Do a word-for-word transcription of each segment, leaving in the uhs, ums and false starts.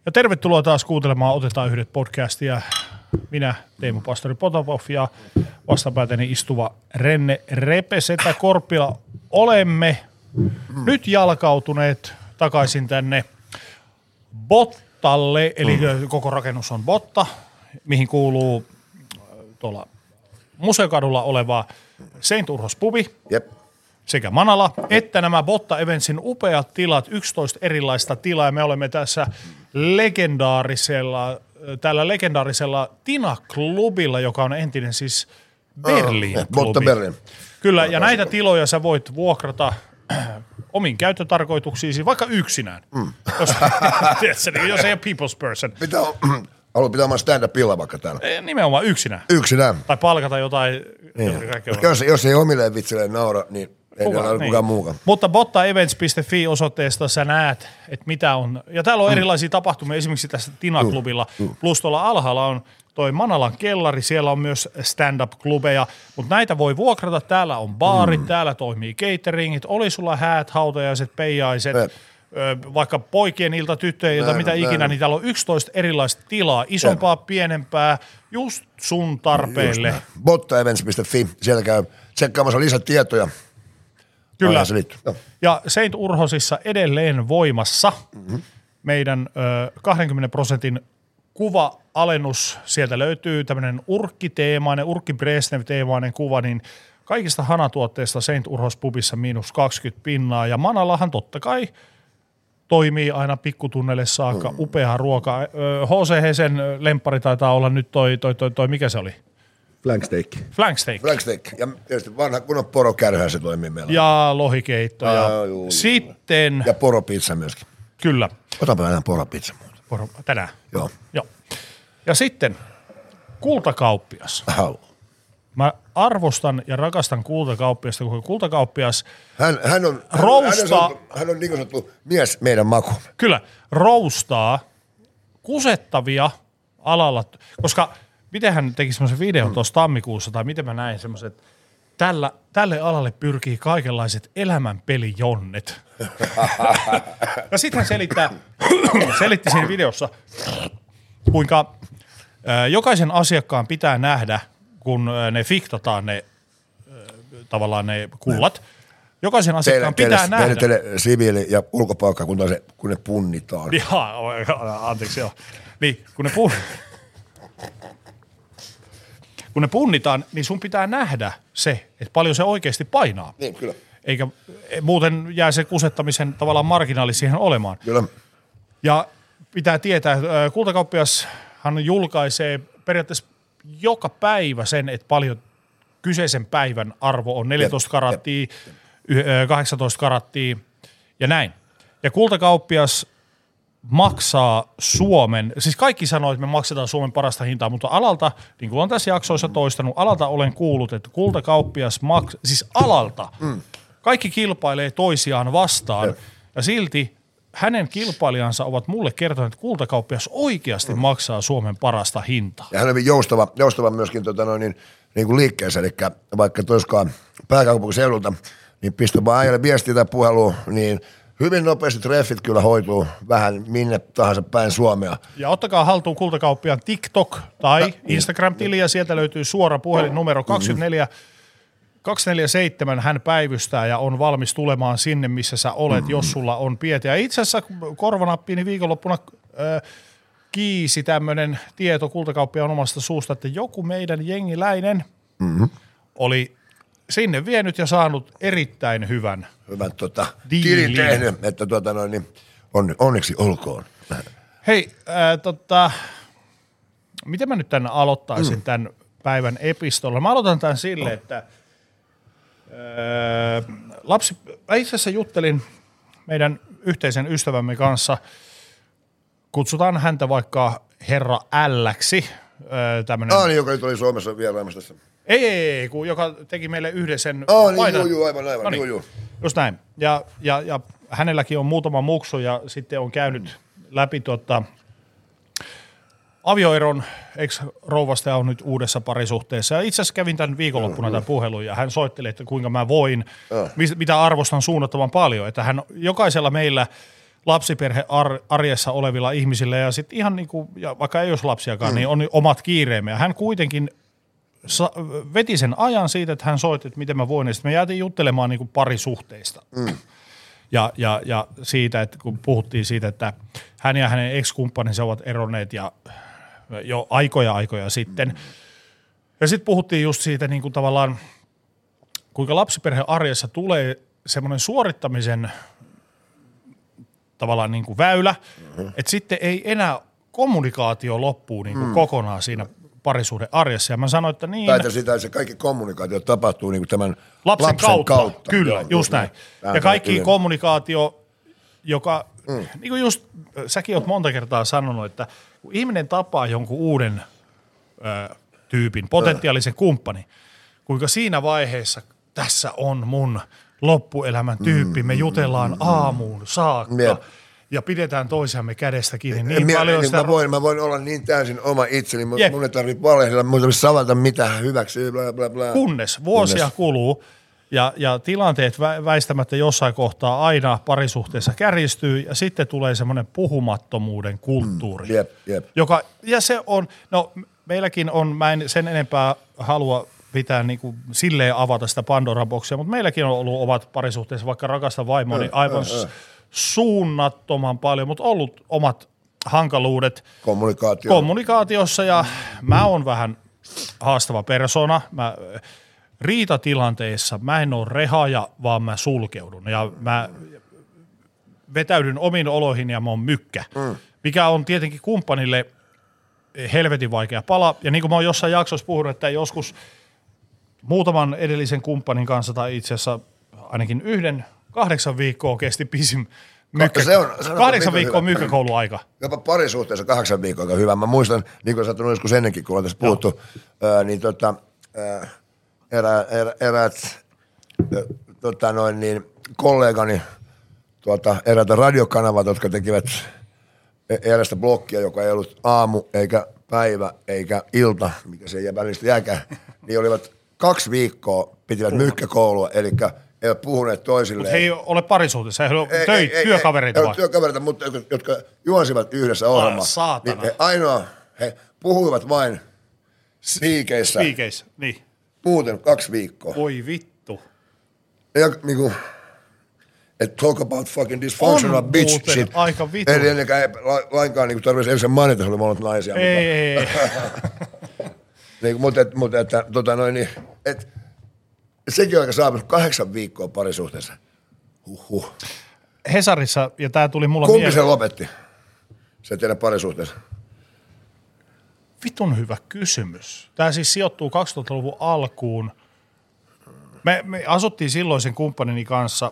Ja tervetuloa taas kuuntelemaan Otetaan yhdet podcastia. Minä, Teemu Pastori Potapov ja vastapäätäni istuva Renne Repesetä Korppila. Olemme nyt jalkautuneet takaisin tänne Bottalle, eli mm. koko rakennus on Botta, mihin kuuluu tuolla Museokadulla oleva Saint Urhos pubi. Jep. Sekä Manala, että nämä Botta Eventsin upeat tilat, yksitoista erilaista tilaa. Ja me olemme tässä legendaarisella, tällä legendaarisella Tina-klubilla, joka on entinen siis Berliin-klubi. Botta Berlin. Kyllä, ja näitä tiloja sä voit vuokrata omiin käyttötarkoituksiisi, vaikka yksinään. Mm. Jos, tiedätkö, jos ei ole people's person. Mitä on? Haluat pitää oman stand-up-pilla vaikka täällä? Ei, nimenomaan yksinään. Yksinään. Tai palkata jotain. Niin. Jos, jos ei omilleen vitsilleen naura, niin ei Kuka, ole niin. kukaan muukaan. Mutta botta events piste fi osoitteesta sä näet, että mitä on. Ja täällä on mm. erilaisia tapahtumia, esimerkiksi tässä Tina-klubilla. Mm. Plus tuolla alhaalla on toi Manalan kellari, siellä on myös stand-up-klubeja. Mutta näitä voi vuokrata, täällä on baarit, mm. täällä toimii cateringit. Oli sulla häät, hautajaiset, peijaiset, eh. vaikka poikien ilta, tyttöjen ilta, mitä näin, ikinä, näin. Niin täällä on yksitoista erilaista tilaa, isompaa, näin. pienempää, just sun tarpeille. botta events piste fi, siellä käy tsekkaamassa lisätietoja. Kyllä. No. Ja Saint Urhosissa edelleen voimassa mm-hmm. meidän ö, kaksikymmentä prosentin kuva-alennus. Sieltä löytyy tämmöinen urkkiteemainen, urkki-Brezhnev-teemainen kuva, niin kaikista hanatuotteista Saint Urhos pubissa miinus kaksikymmentä pinnaa. Ja Manalahan totta kai toimii aina pikkutunnelle saakka, mm. upea ruoka. H C Hesen lemppari taitaa olla nyt toi, toi, toi, toi mikä se oli? Flanksteak. Flanksteak. Flanksteak. Ja tietysti vanha kunnon porokärhä se toimii meillä. Ja lohikeitto. Ja Aa, juu, sitten... Ja poropizza myöskin. Kyllä. Otapa aina poropizza muuta. Poro, tänään? Joo. Joo. Ja sitten kultakauppias. Haluan. Mä arvostan ja rakastan kultakauppiasta, kun kultakauppias hän, hän on, roustaa... Hän, hän, on, hän on niin kuin sanottu mies meidän maku. Kyllä, roustaa kusettavia alalla, koska miten hän teki semmoisen videon tuossa tammikuussa, tai miten mä näin semmoisen, että tällä, tälle alalle pyrkii kaikenlaiset elämänpelijonnet. Ja sitten hän selittää, selitti siinä videossa, kuinka ää, jokaisen asiakkaan pitää nähdä, kun ne fiktataan ne tavallaan ne kullat. Jokaisen asiakkaan teille, pitää teille, nähdä. Teille, teille siviili- ja ulkopaikka, kun, se, kun ne punnitaan. Jaa, anteeksi joo. Niin, kun ne, pun... kun ne punnitaan, niin sun pitää nähdä se, että paljon se oikeasti painaa. Niin, kyllä. Eikä muuten jää se kusettamisen tavallaan marginaali siihen olemaan. Kyllä. Ja pitää tietää, että kultakauppiashan julkaisee periaatteessa joka päivä sen, että paljon kyseisen päivän arvo on neljätoista karattia, kahdeksantoista karattia ja näin. Ja kultakauppias maksaa Suomen, siis kaikki sanoo, että me maksetaan Suomen parasta hintaa, mutta alalta, niin kuin olen tässä jaksoissa toistanut, alalta olen kuullut, että kultakauppias maksaa, siis alalta, mm. kaikki kilpailee toisiaan vastaan ja, ja silti hänen kilpailijansa ovat mulle kertoneet, että kultakauppias oikeasti mm. maksaa Suomen parasta hintaa. Ja hän on joustava, joustava myöskin tota noin, niin, niin kuin liikkeessä, eli vaikka toiskaan pääkaupunkiseudulta, niin pistä vaan äijälle viestiä tai puhelua, niin hyvin nopeasti treffit kyllä hoituu vähän minne tahansa päin Suomea. Ja ottakaa haltuun kultakauppiaan TikTok tai Instagram-tili, ja sieltä löytyy suora puhelinnumero kaksikymmentäneljä kaksikymmentäneljä hän päivystää ja on valmis tulemaan sinne, missä sä olet, mm-hmm. jos sulla on pietiä. Itse asiassa korvanappiini viikonloppuna äh, kiisi tämmöinen tieto kultakauppiaan omasta suusta, että joku meidän jengiläinen mm-hmm. oli sinne vienyt ja saanut erittäin hyvän Hyvän tota, tilin tehnyt, että tuota noin, niin on, onneksi olkoon. Hei, äh, tota, miten mä nyt tämän aloittaisin mm. tämän päivän epistolla? Mä aloitan tämän sille, että Öö, lapsi, mä itse asiassa juttelin meidän yhteisen ystävämme kanssa, kutsutaan häntä vaikka herra Älläksi. Öö, ah niin, joka nyt oli Suomessa vieraamassa tässä. Ei, ei, ei, kun joka teki meille yhden sen ah, niin, juu, juu, aivan, aivan, no niin, juu, juu. Just näin. Ja, ja, ja hänelläkin on muutama muksu ja sitten on käynyt mm. läpi tuota, avioeron ex-rouvasta on nyt uudessa parisuhteessa. Ja itse asiassa kävin tämän viikonloppuna tämän puhelun ja hän soitteli, että kuinka mä voin, uh. mitä arvostan suunnattoman paljon. Että hän jokaisella meillä lapsiperhe ar- arjessa olevilla ihmisillä ja sitten ihan niin kuin, ja vaikka ei olisi lapsiakaan, mm. niin on omat kiireemme. Ja hän kuitenkin sa- veti sen ajan siitä, että hän soitti, että miten mä voin. Ja sitten me jäätiin juttelemaan niin kuin parisuhteista. Mm. Ja, ja, ja siitä, että kun puhuttiin siitä, että hän ja hänen ex-kumppaninsa ovat eronneet ja jo aikoja aikoja sitten. Mm. Ja sitten puhuttiin just siitä niin kuin tavallaan, kuinka lapsiperhe arjessa tulee semmoinen suorittamisen tavallaan niin kuin väylä, mm-hmm. että sitten ei enää kommunikaatio loppuu niin kuin mm. kokonaan siinä parisuhde arjessa. Ja mä sanoin, että niin. Taita sitä, että se kaikki kommunikaatio tapahtuu niin kuin tämän lapsen, lapsen kautta. kautta. Kyllä, Joo, just näin. näin. Ja kaikki yleinen kommunikaatio, joka, mm. niin kuin just säkin oot monta kertaa sanonut, että kun ihminen tapaa jonkun uuden ö, tyypin, potentiaalisen mm. kumppanin, kuinka siinä vaiheessa tässä on mun loppuelämän tyyppi, me jutellaan aamuun saakka ja, ja pidetään toisiamme kädestä kiinni niin Minä, paljon. Niin sitä... mä, voin, mä voin olla niin täysin oma itseni, mun, mun ei tarvitse valehdella, mun ei tarvitse savata mitään hyväksi, bla bla bla. Kunnes vuosia Kunnes. kuluu ja, ja tilanteet väistämättä jossain kohtaa aina parisuhteessa kärjistyy ja sitten tulee semmoinen puhumattomuuden kulttuuri, mm, jep, jep. joka, ja se on, no meilläkin on, mä en sen enempää halua pitää niin kuin silleen avata sitä Pandora-boksia, mutta meilläkin on ollut omat parisuhteessa, vaikka rakasta vaimoa, niin aivan äh, äh. suunnattoman paljon, mutta ollut omat hankaluudet Kommunikaatio. kommunikaatiossa ja mä oon vähän haastava persona. Mä, riitatilanteissa mä en ole rehaaja, vaan mä sulkeudun ja mä vetäydyn omiin oloihin ja mä oon mykkä, mm. mikä on tietenkin kumppanille helvetin vaikea pala. Ja niin kuin mä oon jossain jaksossa puhunut, että joskus muutaman edellisen kumppanin kanssa tai itse asiassa ainakin yhden kahdeksan viikkoa kesti pisin mykkä, se on, kahdeksan viikkoa mykkäkouluaika. Jopa parisuhteessa kahdeksan viikkoa aika hyvä. Mä muistan, niin kuin sä oot joskus ennenkin, kun ollaan tässä puhuttu, ää, niin tota, ää, erä, erä, eräät ä, tota noin niin, kollegani tuota, eräältä radiokanavat, jotka tekivät erästä blokkia, joka ei ollut aamu eikä päivä eikä ilta, mikä se ei välistä jääkään, niin olivat kaksi viikkoa pitivät mykkäkoulua, eli ei ole puhuneet toisilleen. Mutta he ei ole parisuhteessa, he ole töitä, ei, työkavereita ei, vai? Ei työkavereita, mutta jotka juonsivat yhdessä ohjelmaa. Saatana. Niin he ainoa, he puhuivat vain spiikeissä. Spiikeissä, niin. Muuten kaksi viikkoa. Voi vittu. Ja niinku, että talk about fucking dysfunctional on bitch shit. Aika vittu. Eli ennenkään ei lainkaan niinku tarvitsisi ensin mainita, että oli monet naisia. Ei, mutta, ei. niin, mutta, et, mutta että, tota noin, niin, et, sekin on aika saapunut kahdeksan viikkoa parisuhteessa. Huhhuh. Hesarissa, ja tää tuli mulla Kumpi mieleen. se lopetti? Se teidän parisuhteessa. Vitun hyvä kysymys. Tää siis sijoittuu kaksituhattaluvun alkuun. Me, me asuttiin silloisen kumppanini kanssa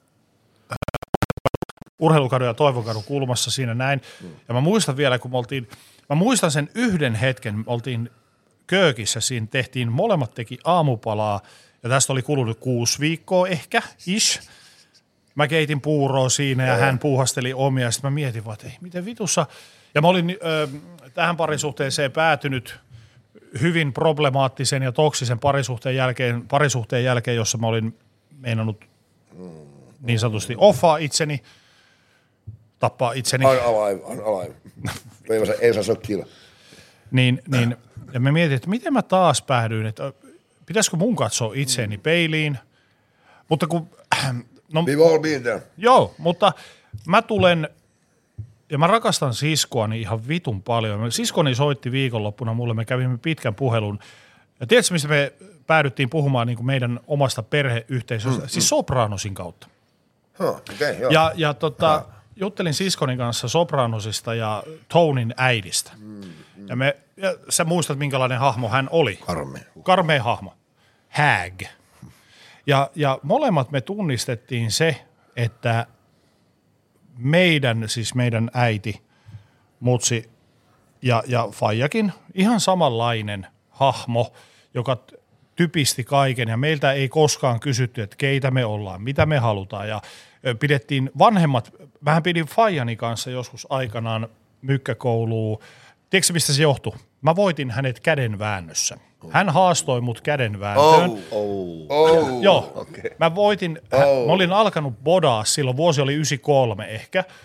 Urheilukadun ja Toivokadun kulmassa siinä näin. Ja mä muistan vielä, kun me oltiin, mä muistan sen yhden hetken, me oltiin köökissä, siinä tehtiin, molemmat teki aamupalaa, ja tästä oli kulunut kuusi viikkoa ehkä, ish. Mä keitin puuroa siinä ja hän puuhasteli omia, ja sitten mä mietin vaan, että ei, miten vitussa. Ja mä olin ö, tähän parisuhteeseen päätynyt hyvin problemaattisen ja toksisen parisuhteen jälkeen, parisuhteen jälkeen, jossa mä olin meinannut niin sanotusti offaa itseni, tappaa itseni. Alive, alive. Ei saa sokkia. Niin, niin, ja mä mietin, että miten mä taas päädyin, että pitäisikö mun katsoa itseäni peiliin, mutta kun... No, We've all been there. Joo, mutta mä tulen, ja mä rakastan siskoani ihan vitun paljon. Siskoni soitti viikonloppuna mulle, me kävimme pitkän puhelun, ja tiedätkö, mistä me päädyttiin puhumaan niin kuin meidän omasta perheyhteisöstä, mm, siis mm. Sopranosin kautta. Huh, okay, joo. Ja, ja tota, juttelin siskonin kanssa Sopranosista ja Tonin äidistä. Mm, mm. Ja, me, ja sä muistat, minkälainen hahmo hän oli. Karmea. Karmea hahmo. Hag. Ja, ja molemmat me tunnistettiin se, että meidän, siis meidän äiti, mutsi ja, ja faijakin, ihan samanlainen hahmo, joka typisti kaiken. Ja meiltä ei koskaan kysytty, että keitä me ollaan, mitä me halutaan. Ja pidettiin vanhemmat, mähän pidin faijani kanssa joskus aikanaan mykkäkouluun. Tiedätkö, mistä se johtui? Mä voitin hänet kädenväännössä. Hän haastoi mut kädenvääntöön. Oh, oh, oh, Joo, okay. Mä voitin, oh. Mä olin alkanut bodaa silloin, vuosi oli yhdeksänkymmentäkolme ehkä,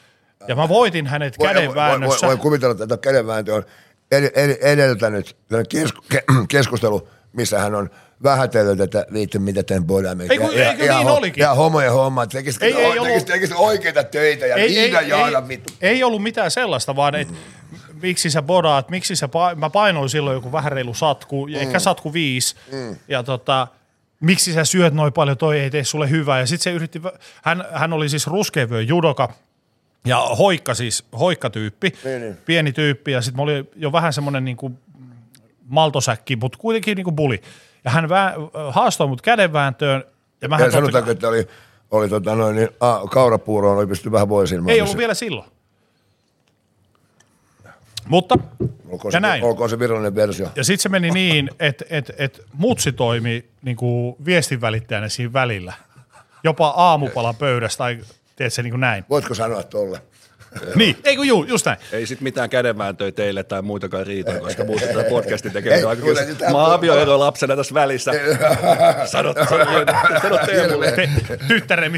Ja mä voitin hänet kädenväännössä. Voi, voi, voi kuvitella, että kädenvääntö on ed, ed, edeltänyt kesku, ke, keskustelu, missä hän on vähätellyt, että viitti mitä tempoidaan. Eikö, ja, eikö ja, niin ho, olikin? Ja homojen homma, tekisi ei, ei tekis, tekis oikeita töitä ja ei, niitä jaada vittu. Ei ollut mitään sellaista, vaan että miksi sä bodaat, miksi sä, pa- mä painoin silloin joku vähän reilu satku, mm. ehkä satku viisi, mm. ja tota, miksi sä syöt noin paljon, toi ei tee sulle hyvää, ja sit se yritti, hän, hän oli siis ruskeavyön judoka, ja hoikka siis, hoikkatyyppi, niin, niin. pieni tyyppi, ja sit mä olin jo vähän semmonen niinku maltosäkki, mutta kuitenkin niinku buli, ja hän vä- haastoi mut kädenvääntöön, ja mä hän sanotaanko, että oli, oli tota noin, niin, a, kaurapuuroon oli pystynyt vähän voisilmaan. Ei ollut vielä silloin. Mutta, olkoon ja se, näin. Olkoon se virallinen versio. Ja sitten se meni niin, että et, et mutsi toimi niinku viestinvälittäjänä siinä välillä. Jopa aamupala pöydästä, tai tiedätkö niin kuin näin. Voitko sanoa tolle? Niin, ei kun juu, just näin. Ei sit mitään kädenvääntöjä teille tai muitakaan riitoja, koska muuten tätä podcastin tekeminen on aika kyllä. Mä oon avioero lapsena tässä välissä. Sanot, sanot Teemulle. Te, tyttäremi.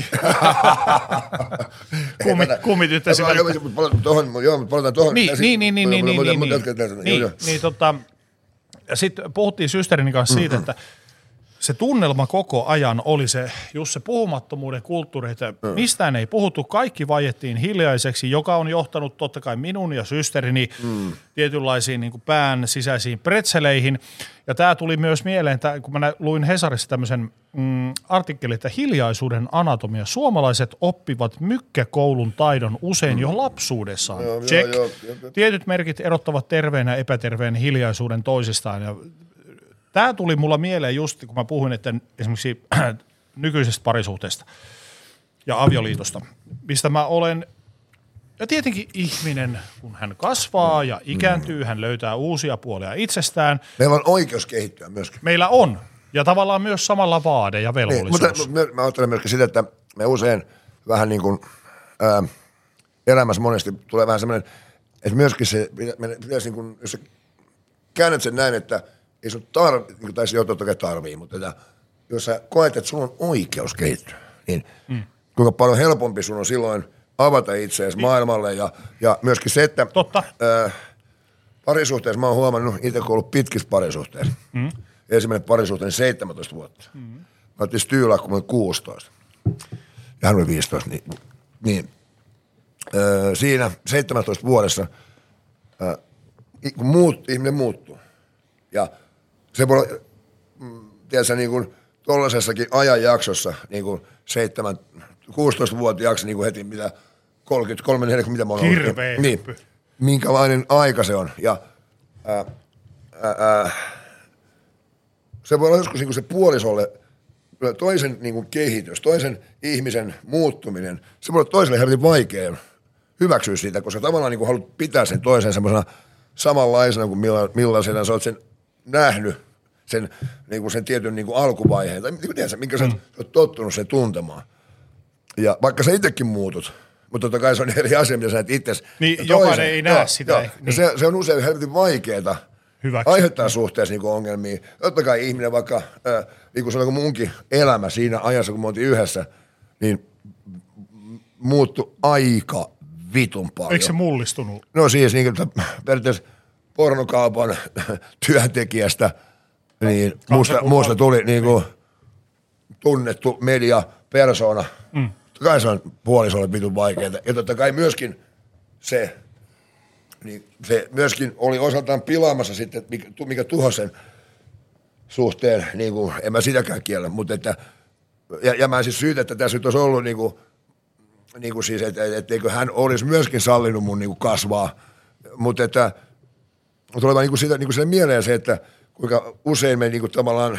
Kummi, kummityttäsi välissä. Joo, mutta palataan tuohon. Niin, niin, niin, niin, niin, niin, niin, niin, tota, ja sitten puhuttiin systerini kanssa siitä, että se tunnelma koko ajan oli se, just se puhumattomuuden kulttuuri, että mistään ei puhuttu, kaikki vaiettiin hiljaiseksi, joka on johtanut totta kai minun ja systerini mm. tietynlaisiin niin kuin pään sisäisiin pretseleihin. Ja tämä tuli myös mieleen, että kun mä luin Hesarissa tämmöisen mm, artikkelin, että hiljaisuuden anatomia. Suomalaiset oppivat mykkäkoulun taidon usein jo lapsuudessaan. Joo, Check. joo, joo. Tietyt merkit erottavat terveen ja epäterveen hiljaisuuden toisistaan ja tämä tuli mulla mieleen just, kun mä puhuin, että esimerkiksi nykyisestä parisuhteesta ja avioliitosta, mistä mä olen, ja tietenkin ihminen, kun hän kasvaa ja ikääntyy, hän löytää uusia puolia itsestään. Meillä on oikeus kehittyä myöskin. Meillä on, ja tavallaan myös samalla vaade ja velvollisuus. Niin, mutta mä ajattelen myöskin sitä, että me usein vähän niin kuin ää, elämässä monesti tulee vähän semmoinen, että myöskin se, pitäisi niin kuin, jos sä käännät sen näin, että ei sun tarvi, niin tai se jo totta kai tarvii, mutta että jos sä koet, että sulla on oikeus kehittyä, niin mm. kuinka paljon helpompi sun on silloin avata itseäsi maailmalle ja, ja myöskin se, että totta. Ää, parisuhteessa mä oon huomannut, itse kun ollut pitkissä parisuhteessa, mm. ensimmäinen parisuhteeni seitsemäntoista vuotta. Mm. Mä otin Styylaa, kun mä olin kuusitoista ja hän oli viisitoista, niin, niin ää, siinä seitsemäntoista vuodessa ää, kun muut, ihminen muuttuu ja se voi olla, tiedätkö, niin kuin tuollaisessakin ajanjaksossa, niin kuin seitsemän, kuusitoistavuotiaaksi niin kuin heti, mitä kolmekymmentäkolme, neljäkymmentä, mitä mä oon ollut. Hirveä. Niin, minkälainen aika se on. Ja ää, ää, ää, se voi olla joskus niin kuin se puolisolle, toisen niin kuin kehitys, toisen ihmisen muuttuminen, se voi olla toiselle helvetin vaikea hyväksyä siitä, koska tavallaan niin kuin haluat pitää sen toisen semmoisena samanlaisena kuin milla, millaisena sä oot sen nähnyt, sen, niin kuin sen tietyn niin kuin alkuvaiheen, tai tiedätkö, minkä sä, mm. sä oot tottunut sen tuntemaan. Ja vaikka sä itsekin muutut, mutta totta kai se on eri asia, mitä sä et itse. Niin jokainen ei näe sitä. Joo, niin. se, se on usein helvetin vaikeeta hyväksi. Aiheuttaa suhteessa niin kuin ongelmia. Totta kai ihminen vaikka, äh, niin kuin sanoin, munkin elämä siinä ajassa, kun me oltiin yhdessä, niin muuttui aika vitun paljon. Eikö se mullistunut? No siis niin kuin periaatteessa pornokaupan työntekijästä, niin muusta, muusta tuli niin kuin tunnettu mediapersona. Mm. Totta kai se on puolisolle vitun vaikeaa. Ja totta kai myöskin se, niin se myöskin oli osaltaan pilaamassa sitten, mikä, mikä tuhosi sen suhteen, niin kuin, en mä sitäkään kiellä, mutta että, ja, ja mä siis syytä, että tässä nyt olisi ollut niin kuin, niin kuin siis, että etteikö hän olisi myöskin sallinut mun niin kuin kasvaa, mutta että tulee vaan niin kuin sitä, niin kuin sen mieleen se, että kuinka usein me niin kuin tavallaan,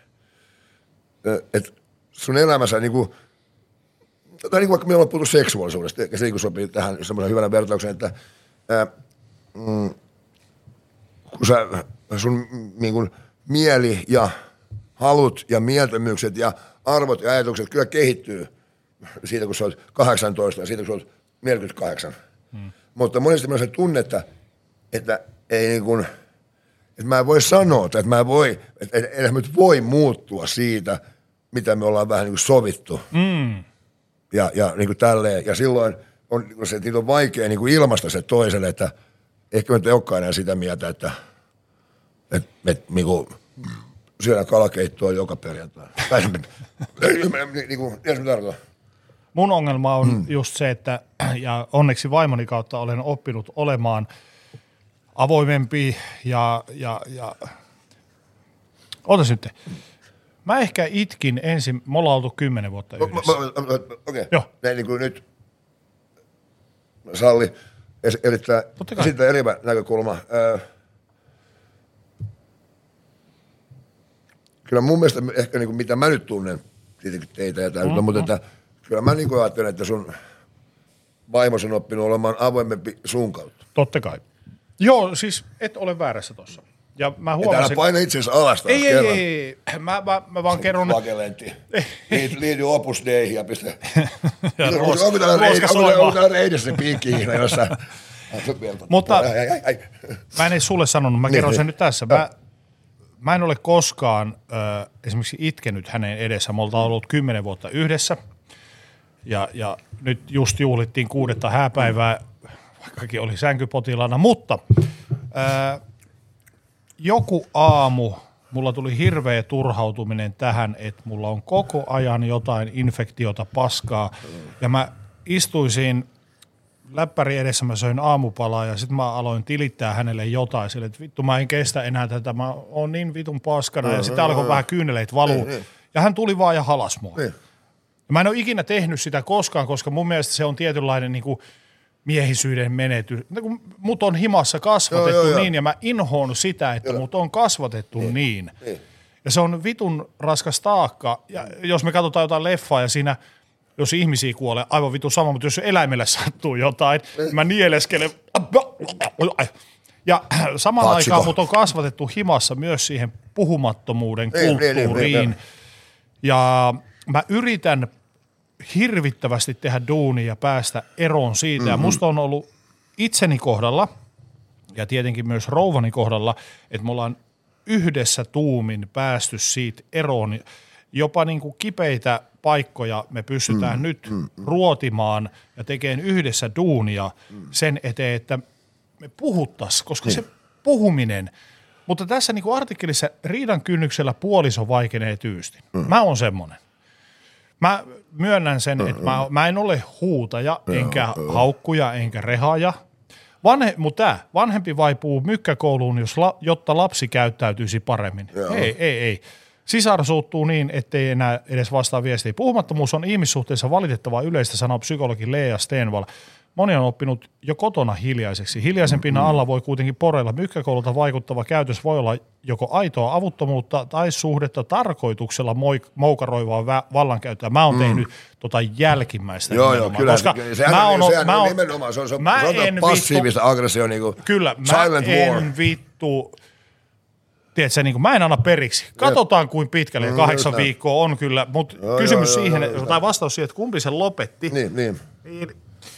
että sun elämässä niin kuin, tai niin kuin vaikka me ollaan puhuttu seksuaalisuudesta, ja se niin kuin sopii tähän semmoisen hyvänä vertaukseen, että ää, mm, kun sä, sun niin kuin mieli ja halut ja mieltymykset ja arvot ja ajatukset kyllä kehittyy siitä, kun sä oot kahdeksantoista ja siitä, kun sä oot neljäkymmentäkahdeksan. Hmm. Mutta monesti mä se tunnetta, että ei niin kuin, että mä en voi sanoa, että mä en voi, että enää me voi muuttua siitä, mitä me ollaan vähän niin kuin sovittu. Mm. Ja, ja niin kuin tälleen. Ja silloin on, se, että niitä on vaikea niin kuin ilmaista se toiselle, että ehkä me ei olekaan enää sitä mieltä, että et, et, niin kuin, syödään kalakeittoa joka perjantai. niin kuin, tiedätkö mitä tarkoittaa? Mun ongelma on mm. just se, että ja onneksi vaimoni kautta olen oppinut olemaan avoimempi ja, ja, ja... Ootas nyt. Mä ehkä itkin ensin, me ollaan oltu kymmenen vuotta yhdessä. Okei, okay. Joo. Näin niin kuin nyt salli erittäin sitten eri näkökulma. Öö, kyllä mun mielestä ehkä niin kuin mitä mä nyt tunnen, tietenkin teitä ja täytyy, mm-hmm. mutta että kyllä mä niin kuin ajattelen, että sun vaimos on oppinut olemaan avoimempi sun kautta. Totta kai. Joo, siis et ole väärässä tossa. Ja mä huomasin... Täällä paina itse asiassa alas taas ei, ei, ei, ei. Mä, mä, mä vaan kerron... Vakelentti. Liity Opus Deihin ja pistä... ja ruoska, onko täällä reidessä se piikki-ihna jossain? Mutta ai, ai, ai. Mä en edes sulle sanonut, mä kerron sen nyt tässä. Mä, mä en ole koskaan äh, esimerkiksi itkenyt hänen edessä. Me oltaan ollut kymmenen vuotta yhdessä. Ja, ja nyt just juhlittiin kuudetta hääpäivää, vaikkakin oli sänkypotilaana. Mutta... Äh, joku aamu mulla tuli hirveä turhautuminen tähän, että mulla on koko ajan jotain infektiota, paskaa. Ja mä istuisin läppäri edessä, mä söin aamupalaa ja sitten mä aloin tilittää hänelle jotain. Sille, että vittu mä en kestä enää tätä, mä oon niin vitun paskana. Ja sitten alkoi vähän kyyneleitä valuu. Ja hän tuli vaan ja halas mua. Mä en ole ikinä tehnyt sitä koskaan, koska mun mielestä se on tietynlainen niinku miehisyyden menetys. Mut on himassa kasvatettu joo, joo, joo. niin, ja mä inhoon sitä, että joo. mut on kasvatettu niin. niin. niin. Ja se on vitun raskas taakka. Ja jos me katsotaan jotain leffaa ja siinä, jos ihmisiä kuolee, aivan vitun sama, mutta jos eläimelle sattuu jotain, niin mä nieleskelen. Ja samaan Hatsiko. aikaan mut on kasvatettu himassa myös siihen puhumattomuuden niin, kulttuuriin. Niin, niin, niin. Ja mä yritän hirvittävästi tehdä duunia ja päästä eroon siitä. Mm-hmm. Ja musta on ollut itseni kohdalla ja tietenkin myös rouvani kohdalla, että me ollaan yhdessä tuumin päästy siitä eroon. Jopa niin kuin kipeitä paikkoja me pystytään mm-hmm. nyt ruotimaan ja tekemään yhdessä duunia mm-hmm. sen eteen, että me puhuttaisiin, koska niin. se puhuminen, mutta tässä niin kuin artikkelissa riidan kynnyksellä puoliso vaikenee tyystin. Mm-hmm. Mä oon semmonen. Mä myönnän sen, että mä, mä en ole huutaja, enkä haukkuja, enkä rehaaja. Vanhe, mutta tämä, vanhempi vaipuu mykkäkouluun, jos la, jotta lapsi käyttäytyisi paremmin. Joo. Ei, ei, ei. Sisar suuttuu niin, ettei enää edes vastaa viestiä. Puhumattomuus on ihmissuhteessa valitettavaa yleistä, sanoo psykologi Lea Stenval. Moni on oppinut jo kotona hiljaiseksi. Hiljaisen pinnan alla voi kuitenkin poreilla. Mykkäkoululta vaikuttava käytös voi olla joko aitoa avuttomuutta tai suhdetta tarkoituksella moik- moukaroivaa vä- vallankäyttöä. Mä oon mm. tehnyt tota jälkimmäistä. Joo, joo, kyllä. Koska sehän mä on, on, sehän mä on on, nimenomaan, se on, se on, mä se on en passiivista vittu, aggressio, niin kuin kyllä, silent mä war. en vittu, tiedätkö, niin kuin, mä en anna periksi. Katsotaan kuin pitkälle, mm, kahdeksan just viikkoa on kyllä, mutta joo, kysymys joo, siihen, joo, tai vastaus siihen, että kumpi sen lopetti. Niin, niin. niin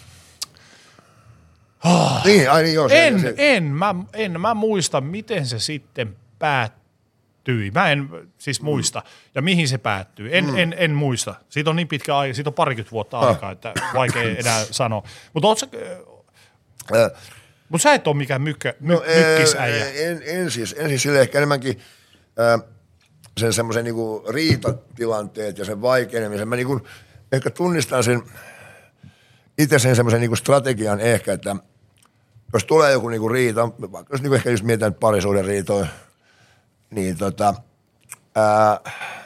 Oh. Niin, ai niin, joo, se, en, se. en, mä, en mä muista, miten se sitten päättyi. Mä en siis muista. Ja mihin se päättyy. En, mm. en, en muista. Siitä on niin pitkä aika, siitä on parikymmentä vuotta ah. aikaa, että vaikea enää sanoa. Mutta oot sä, äh. mut sä et ole mikään mykkä, my, no, mykkisäijä. En, en siis, en siis sille ehkä enemmänkin äh, sen semmoisen niinku riitatilanteet ja sen vaikenemisen. Mä niinku ehkä tunnistan sen itse sen semmoisen niinku strategian ehkä, että jos tulee joku niinku riita, vaikka jos niinku ehkä just mietitään parisuuden riitoja, niin tota, ää,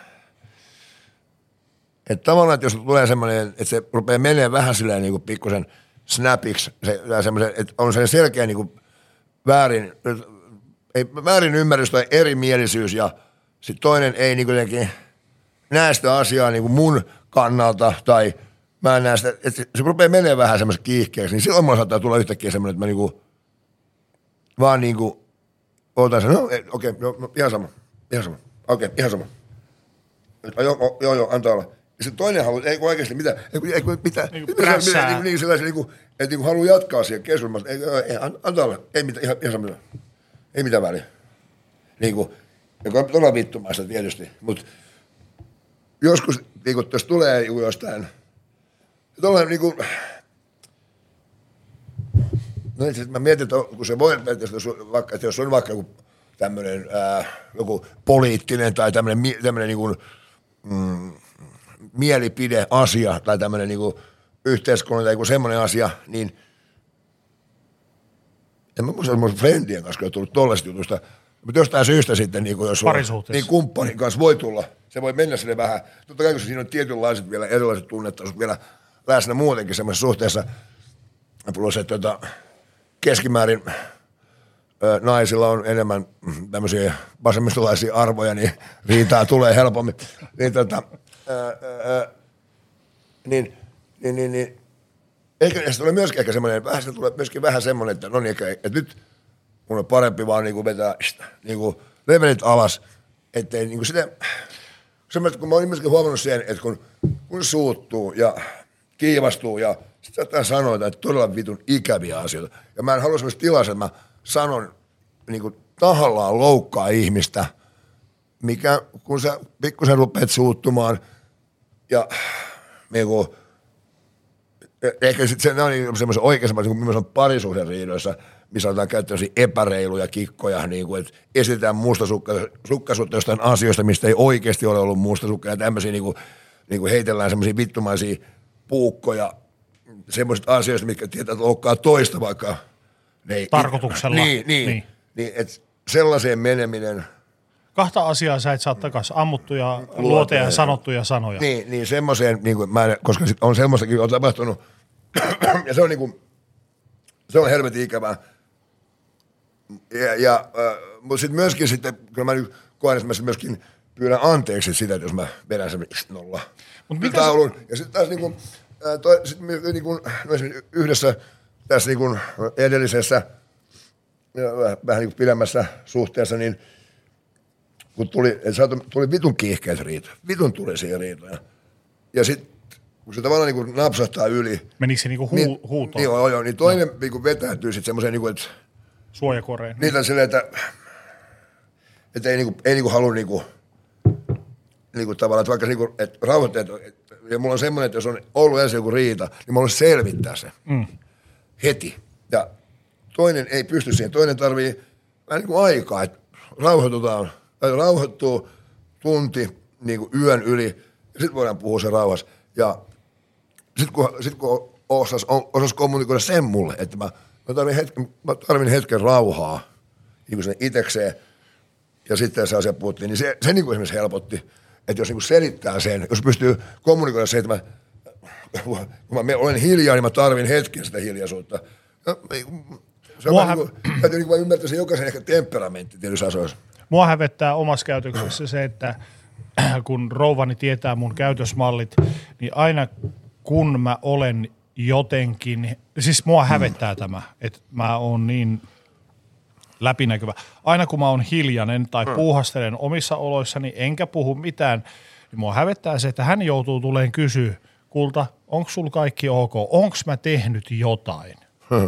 että tavallaan, että jos tulee semmoinen, että se rupeaa menemään vähän silleen niinku pikkusen snapiksi, se, että on se selkeä niinku väärin, ei, väärin ymmärrys tai erimielisyys ja sitten toinen ei niinku jotenkin näe sitä asiaa niinku mun kannalta tai mä en näe sitä, että se rupeaa menemään vähän semmoisen kiihkeäksi, niin silloin mulla saattaa tulla yhtäkkiä semmoinen, että mä niinku vaan niinku ootan sen, no okei, okay, no, no, ihan sama, ihan sama, okei, okay, ihan sama. Joo, joo, joo, antaa olla. Ja sitten toinen haluaa, ei kun oikeasti mitä, ei kun, ei kun mitä, niinku prässää. Niin, niin sellaisen niinku, että niinku haluaa jatkaa siihen keskustelmaan, ei, ei, antaa olla, ei mitään, ihan, ihan sama, ei mitään väliä. Niinku, joka on todella vittumaista tietysti, mutta joskus, niinku, jos tulee jostain, tuollainen niinku, No itse mä mietin, että kun se voi, että jos, vaikka, että jos on vaikka joku tämmöinen ää, joku poliittinen tai tämmöinen, tämmöinen niin kuin, mm, mielipideasia tai tämmöinen niin kuin yhteiskunnan tai joku semmoinen asia, niin en mä muista, että mun friendien kanssa on tullut tollaisesta jutusta, mutta jostain syystä sitten, niin jos on, niin kumppanin kanssa voi tulla, se voi mennä sinne vähän, totta kai kun siinä on tietynlaiset vielä erilaiset tunnetasoit vielä läsnä muutenkin semmoisessa suhteessa, plus että tota, keskimäärin ö, naisilla on enemmän tämmöisiä vasemmistolaisia arvoja, niin riitaa tulee helpommin. Niin, tota, ö, ö, niin, niin, niin, niin ehkä se tulee myöskin ehkä semmoinen, vähän se tulee myöskin vähän semmoinen, että no niin, että nyt mun on parempi vaan niinku vetää niinku levelit alas, ettei niinku sitä, semmoista, kun mä oon myöskin huomannut sen, että kun, kun suuttuu ja kiivastuu ja sitten saattaa sanoa jotain todella vitun ikäviä asioita. Ja mä en halua semmoista tilassa, että mä sanon niinku tahallaan loukkaa ihmistä, mikä kun sä pikkusen rupeat suuttumaan ja niinku ehkä sitten se on niin semmoisen oikeassa, niin kuin parisuhden riidoissa, missä otetaan käyttöön epäreiluja kikkoja, niin kuin, että esitetään mustasukkaisuutta jostain asioista, mistä ei oikeasti ole ollut mustasukka, ja tämmöisiä niin kuin, niin kuin heitellään semmoisia vittumaisia puukkoja semmoisista asioista, mitkä tietää, että loukkaa toista vaikka. Ne, tarkoituksella. Niin, niin, niin. niin että sellaiseen meneminen. Kahta asiaa sä et saa takaisin, ammuttuja luoteja ja sanottuja sanoja. Niin, niin semmoiseen, niin kuin mä en, koska sit on semmoistakin on tapahtunut, ja se on niin kuin, se on helvetin ikävää. Ja, ja äh, mutta sitten myöskin sitten, kyllä mä nyt koen, että mä sitten myöskin pyydän anteeksi sitä, että jos mä vedän semmoinen nolla. Taulun. Ja sitten taas niin kuin, äh, toi, sit niin kuin, no yhdessä tässä niin kuin edellisessä, ja vähän niin kuin pidemmässä suhteessa, niin kun tuli, tuli vitun kiihkeät riitoja, vitun tuli siihen riitoja. Ja sitten, kun se tavallaan niin kuin napsahtaa yli. Menikö se niin kuin huu, niin, huutoon? Niin, joo, joo, niin toinen no. niin kuin vetäytyy sitten semmoiseen, niin kuin, että suojakoreen. Niitä silleen, että, että ei, niin kuin, ei niin kuin halua niin kuin, niin kuin tavallaan, että vaikka niin kuin, että rauhoitteet, ja mulla on semmoinen, että jos on ollut ensin joku riita, niin mä haluan selvittää se mm. heti. Ja toinen ei pysty siihen, toinen tarvii vähän niin kuin aikaa, että rauhoitutaan. Tai rauhoittuu tunti niin kuin yön yli, ja sitten voidaan puhua se rauhassa. Ja sitten kun, sit kun osas, osas kommunikoida sen mulle, että mä, mä, tarvin, hetken, mä tarvin hetken rauhaa niin kuin sen itekseen, ja sitten se asia puhuttiin, niin se, se niin kuin esimerkiksi helpotti, että jos niin kuin selittää sen, jos pystyy kommunikoida se, että mä, kun mä olen hiljaa, niin mä tarvin hetken sitä hiljaisuutta. Ja, se on vähän niin kuin, täytyy niin kuin ymmärtää se jokaisen ehkä temperamentti tietyissä asioissa. Mua hävettää omassa käytöksessä se, että kun rouvani tietää mun käytösmallit, niin aina kun mä olen jotenkin, siis mua hävettää mm. tämä, että mä oon niin läpinäkyvä. Aina kun mä oon hiljainen tai mm. puuhastelen omissa oloissani enkä puhu mitään, niin mua hävettää se, että hän joutuu tuleen kysyä, kulta, onko sul kaikki ok, onko mä tehnyt jotain? Hmm.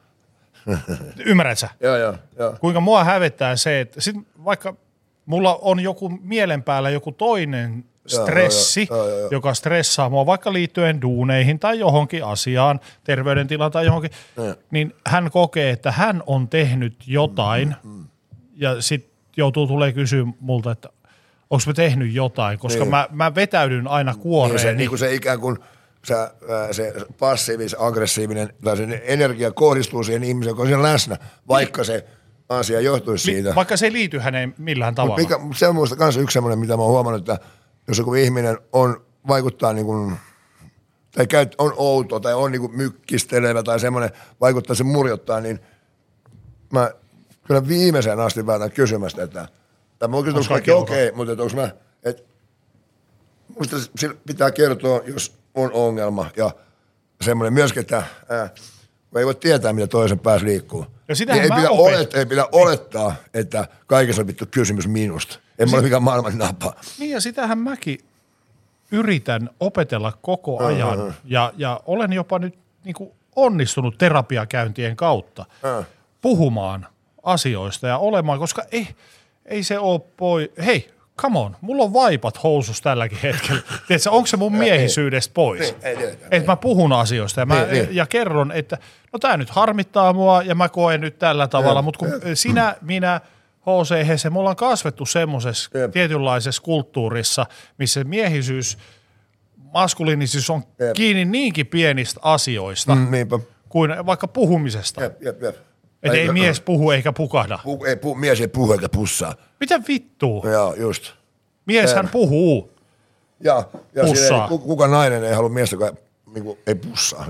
Ymmärrät sä? Joo, joo, joo. Kuinka mua hävettää se, että sit vaikka mulla on joku mielen päällä joku toinen stressi, joo, joo, joo, joo. joka stressaa mua vaikka liittyen duuneihin tai johonkin asiaan, terveydentilaan tai johonkin, ja. niin hän kokee, että hän on tehnyt jotain mm, mm. ja sitten joutuu tulee kysyä multa, että onko mä tehnyt jotain, koska niin. mä, mä vetäydyn aina kuoreen. Niin se, niin kuin se ikään kuin Sä, se passiivis, aggressiivinen tai se energia kohdistuu siihen ihmiseen, joka on siellä läsnä, vaikka se asia johtuisi siitä. Vaikka se ei liity häneen millään tavalla. Mikä, se on minusta myös yksi semmoinen, mitä mä oon huomannut, että jos joku ihminen on, vaikuttaa niin kuin, tai on outo tai on niin kuin mykkistelevä tai semmoinen, vaikuttaa, se murjottaa, niin mä kyllä viimeisen asti vältän kysymästä, että tämä on kyllä kaikki okei, okay, mutta että onko mä, että musta pitää kertoa, jos on ongelma ja semmoinen myöskin, että ää, ei voi tietää, mitä toisen päässä liikkuu. Niin ei, pidä olet, ei pidä olettaa, että kaikessa on vittu kysymys minusta. En mä ole mikään maailman napa. Niin ja sitähän mäkin yritän opetella koko ajan uh-huh. ja, ja olen jopa nyt niin kuin onnistunut terapiakäyntien kautta uh-huh. puhumaan asioista ja olemaan, koska ei, ei se ole poi... Hei, come on, mulla on vaipat housus tälläkin hetkellä. Tiedätkö, onko se mun miehisyydestä pois? Että mä puhun asioista ja, mä, niin, niin. ja kerron, että no tää nyt harmittaa mua ja mä koen nyt tällä tavalla, mutta kun sinä, minä, H C Hese, me ollaan kasvettu semmoisessa tietynlaisessa kulttuurissa, missä miehisyys, maskuliinisyys on jep. kiinni niinkin pienistä asioista mm, kuin vaikka puhumisesta. Jep, jep, jep. Että ei mies puhu eikä pukahda. Pu, ei, pu, mies ei puhu eikä pussaa. Mitä vittua? Joo, just. Mieshän eh. puhuu. Ja, ja pussaa. Ei, kuka nainen ei halua miestä, joka niin kuin, ei pussaa.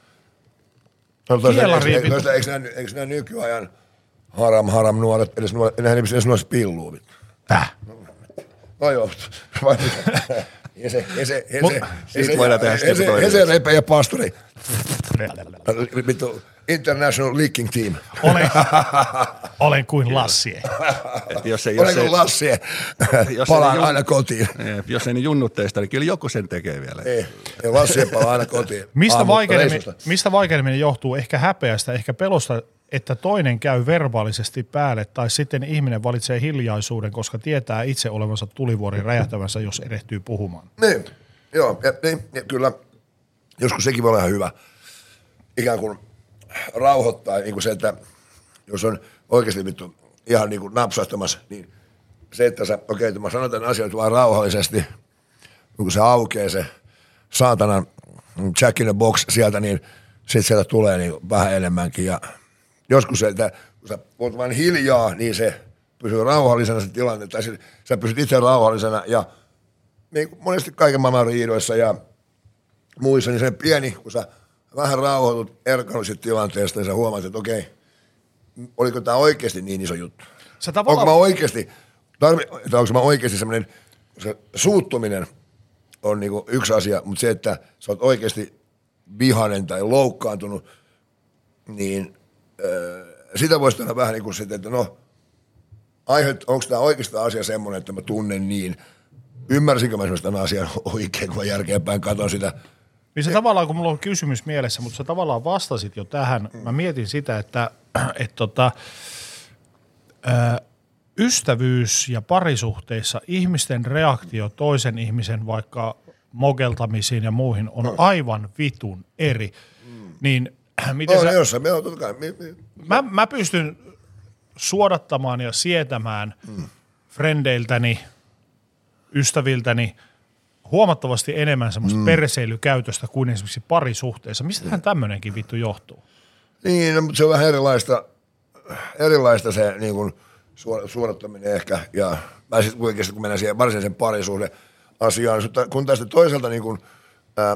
Eikö, eikö, eikö nämä nykyajan haram, haram nuoret, edes nuoret, eihän edes nuoret pilluu. Täh? No joo. Hese, hese, hese, hese, hese, repe ja pastori. Vittu, International Leaking Team. Olen, olen kuin Lassie. Jos ei, olen jos kuin ei, Lassie. Palaan jun... aina kotiin. Jos ei ne junnutteista, niin kyllä joku sen tekee vielä. Ei, ei Lassie palaa aina kotiin. Mistä vaikeneminen, mistä vaikeneminen johtuu? Ehkä häpeästä, ehkä pelosta, että toinen käy verbaalisesti päälle tai sitten ihminen valitsee hiljaisuuden, koska tietää itse olevansa tulivuorin räjähtävänsä, jos erehtyy puhumaan. Niin, joo, ja, niin, ja kyllä joskus sekin voi olla ihan hyvä. Ikään kuin rauhoittaa niin kuin se, että jos on oikeasti vittu ihan niin kuin napsahtamassa, niin se, että sä, okei, okay, mä sanon tämän asian vaan rauhallisesti, kun se aukeaa se saatanan Jack in the Box sieltä, niin sitten sieltä tulee niin vähän enemmänkin. Ja joskus se, että kun sä oot vain hiljaa, niin se pysyy rauhallisena se tilanne, tai sä pysyt itse rauhallisena, ja niin monesti kaiken maailman riidoissa ja muissa, niin se pieni, kun sä vähän rauhoitut erkannuisit tilanteesta, niin sä huomaat, että okei, oliko tämä oikeasti niin iso juttu? Tavallaan... Onko mä oikeasti, tarvi, onko mä oikeasti semmoinen, se suuttuminen on niinku yksi asia, mutta se, että sä oot oikeasti vihainen tai loukkaantunut, niin äh, sitä voisi tehdä vähän niin kuin sitten, että no, onko tämä oikeastaan asia semmoinen, että mä tunnen niin, ymmärsinkö mä semmoista tämän asian oikein, kun mä jälkeenpäin katson sitä. Niin se tavallaan, kun mulla on kysymys mielessä, mutta sä tavallaan vastasit jo tähän. Mä mietin sitä, että et tota, ä, ystävyys- ja parisuhteissa ihmisten reaktio toisen ihmisen vaikka mogeltamisiin ja muihin on aivan vitun eri. Mm. Niin miten no, sä... Jossain, me on, totta kai. Mä, mä pystyn suodattamaan ja sietämään mm. frendeiltäni, ystäviltäni huomattavasti enemmän semmoista mm. perseilykäytöstä kuin esimerkiksi parisuhteessa. Mistähän tämmöinenkin vittu johtuu? Niin, no, mutta se on vähän erilaista, erilaista se niin kuin suodattaminen ehkä. Ja mä sitten kuitenkin, kun mennään siihen varsinaisen parisuhde asiaan, kun tästä toisaalta niin kuin, äh,